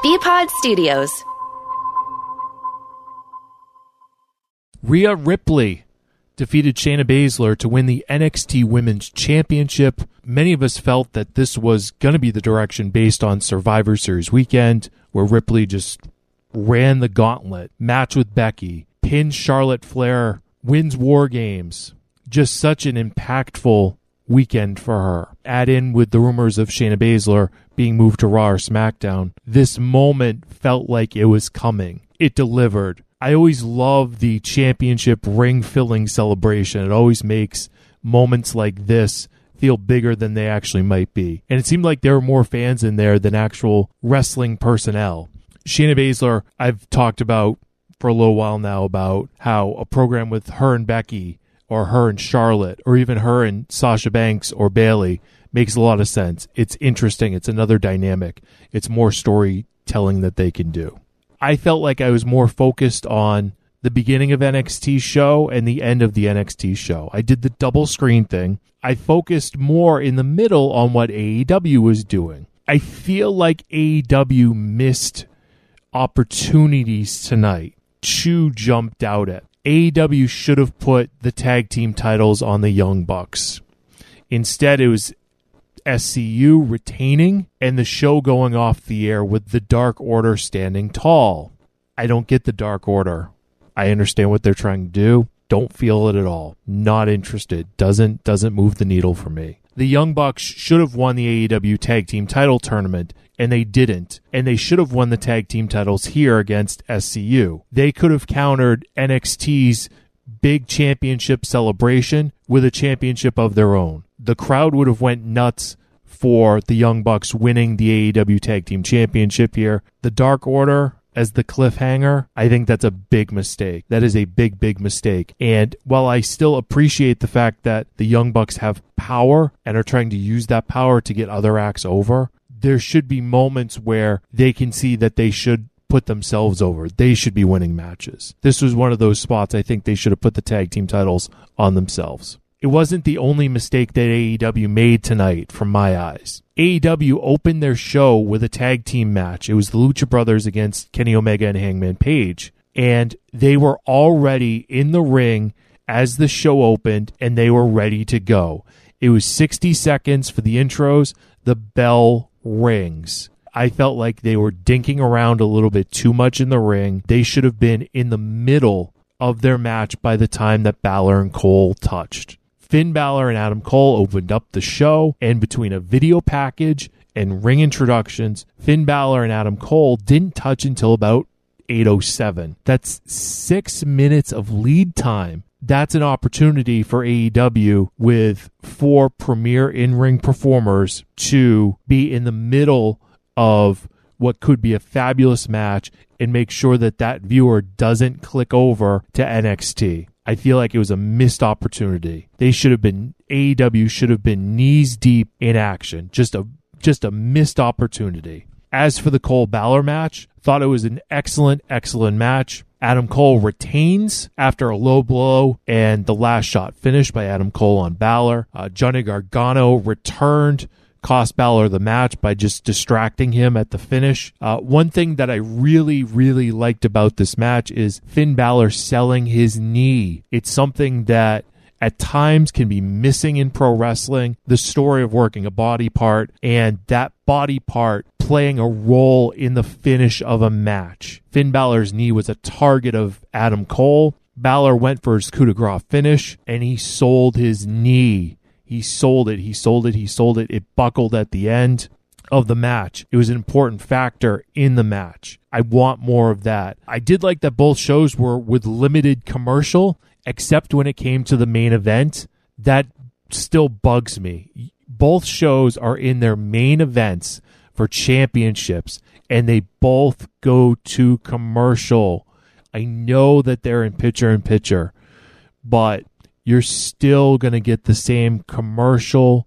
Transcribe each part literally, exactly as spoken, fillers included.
B-Pod Studios. Rhea Ripley defeated Shayna Baszler to win the N X T Women's Championship. Many of us felt that this was going to be the direction based on Survivor Series weekend, where Ripley just ran the gauntlet, match with Becky, pins Charlotte Flair, wins War Games. Just such an impactful weekend for her. Add in with the rumors of Shayna Baszler being moved to Raw or SmackDown. This moment felt like it was coming. It delivered. I always love the championship ring-filling celebration. It always makes moments like this feel bigger than they actually might be. And it seemed like there were more fans in there than actual wrestling personnel. Shayna Baszler, I've talked about for a little while now about how a program with her and Becky, or her and Charlotte, or even her and Sasha Banks or Bayley makes a lot of sense. It's interesting. It's another dynamic. It's more storytelling that they can do. I felt like I was more focused on the beginning of N X T show and the end of the N X T show. I did the double screen thing. I focused more in the middle on what A E W was doing. I feel like A E W missed opportunities tonight. Chu jumped out at. A E W should have put the tag team titles on the Young Bucks. Instead, it was S C U retaining and the show going off the air with the Dark Order standing tall. I don't get the Dark Order. I understand what they're trying to do. Don't feel it at all. Not interested. Doesn't doesn't move the needle for me. The Young Bucks should have won the A E W Tag Team Title Tournament, and they didn't. And they should have won the tag team titles here against S C U. They could have countered N X T's big championship celebration with a championship of their own. The crowd would have went nuts for the Young Bucks winning the A E W Tag Team Championship here. The Dark Order as the cliffhanger, I think that's a big mistake. That is a big, big mistake. And while I still appreciate the fact that the Young Bucks have power and are trying to use that power to get other acts over, there should be moments where they can see that they should put themselves over. They should be winning matches. This was one of those spots I think they should have put the tag team titles on themselves. It wasn't the only mistake that A E W made tonight from my eyes. A E W opened their show with a tag team match. It was the Lucha Brothers against Kenny Omega and Hangman Page. And they were already in the ring as the show opened, and they were ready to go. It was sixty seconds for the intros. The bell rings. I felt like they were dinking around a little bit too much in the ring. They should have been in the middle of their match by the time that Balor and Cole touched. Finn Balor and Adam Cole opened up the show, and between a video package and ring introductions, Finn Balor and Adam Cole didn't touch until about eight oh seven. That's six minutes of lead time. That's an opportunity for A E W with four premier in-ring performers to be in the middle of what could be a fabulous match and make sure that that viewer doesn't click over to N X T. I feel like it was a missed opportunity. They should have been, A E W should have been knees deep in action. Just a just a missed opportunity. As for the Cole Balor match, thought it was an excellent, excellent match. Adam Cole retains after a low blow and the last shot finished by Adam Cole on Balor. Uh, Johnny Gargano returned, cost Balor the match by just distracting him at the finish. Uh, one thing that I really, really liked about this match is Finn Balor selling his knee. It's something that at times can be missing in pro wrestling. The story of working a body part and that body part playing a role in the finish of a match. Finn Balor's knee was a target of Adam Cole. Balor went for his coup de grace finish and he sold his knee. He sold it, he sold it, he sold it. It buckled at the end of the match. It was an important factor in the match. I want more of that. I did like that both shows were with limited commercial, except when it came to the main event. That still bugs me. Both shows are in their main events for championships, and they both go to commercial. I know that they're in picture-in-picture, but you're still going to get the same commercial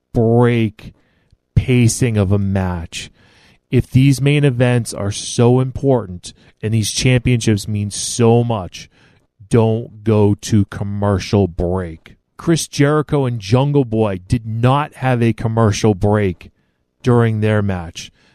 break pacing of a match. If these main events are so important and these championships mean so much, don't go to commercial break. Chris Jericho and Jungle Boy did not have a commercial break during their match.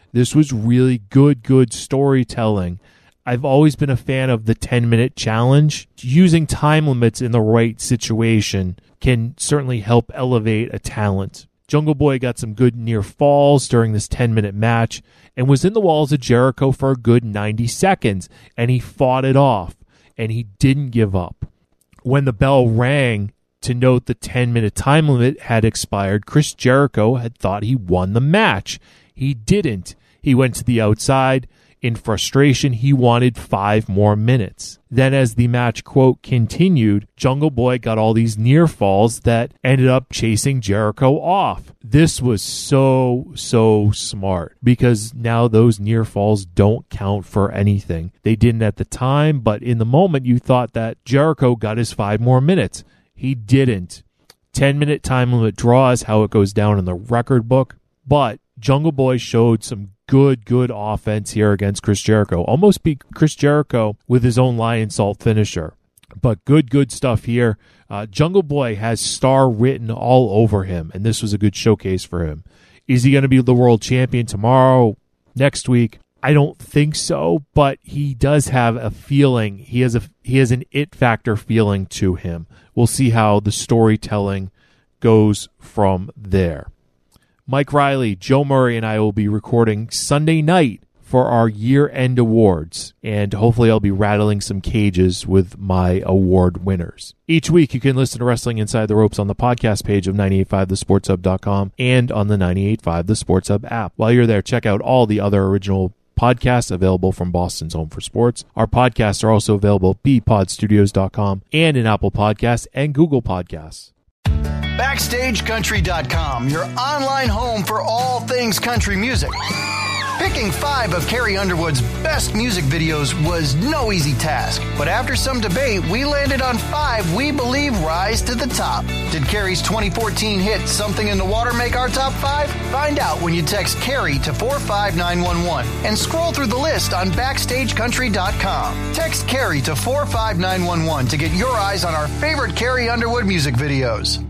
This was really good, good storytelling. I've always been a fan of the ten-minute challenge. Using time limits in the right situation can certainly help elevate a talent. Jungle Boy got some good near falls during this ten-minute match and was in the walls of Jericho for a good ninety seconds, and he fought it off, and he didn't give up. When the bell rang to note the ten-minute time limit had expired, Chris Jericho had thought he won the match. He didn't. He went to the outside. In frustration, he wanted five more minutes. Then as the match, quote, continued, Jungle Boy got all these near falls that ended up chasing Jericho off. This was so, so smart because now those near falls don't count for anything. They didn't at the time, but in the moment you thought that Jericho got his five more minutes. He didn't. ten-minute time limit draw is how it goes down in the record book, but Jungle Boy showed some good, good offense here against Chris Jericho. Almost beat Chris Jericho with his own Lion Salt finisher. But good, good stuff here. Uh, Jungle Boy has star written all over him, and this was a good showcase for him. Is he going to be the world champion tomorrow, next week? I don't think so, but he does have a feeling. He has a he has an it factor feeling to him. We'll see how the storytelling goes from there. Mike Riley, Joe Murray, and I will be recording Sunday night for our year-end awards, and hopefully I'll be rattling some cages with my award winners. Each week you can listen to Wrestling Inside the Ropes on the podcast page of nine eight five the sports hub dot com and on the nine eight five The Sports Hub app. While you're there, check out all the other original podcasts available from Boston's Home for Sports. Our podcasts are also available at b pod studios dot com and in Apple Podcasts and Google Podcasts. Backstage Country dot com, your online home for all things country music. Picking five of Carrie Underwood's best music videos was no easy task, but after some debate, we landed on five we believe rise to the top. Did Carrie's twenty fourteen hit Something in the Water make our top five? Find out when you text Carrie to four five nine one one and scroll through the list on Backstage Country dot com. Text Carrie to four five nine one one to get your eyes on our favorite Carrie Underwood music videos.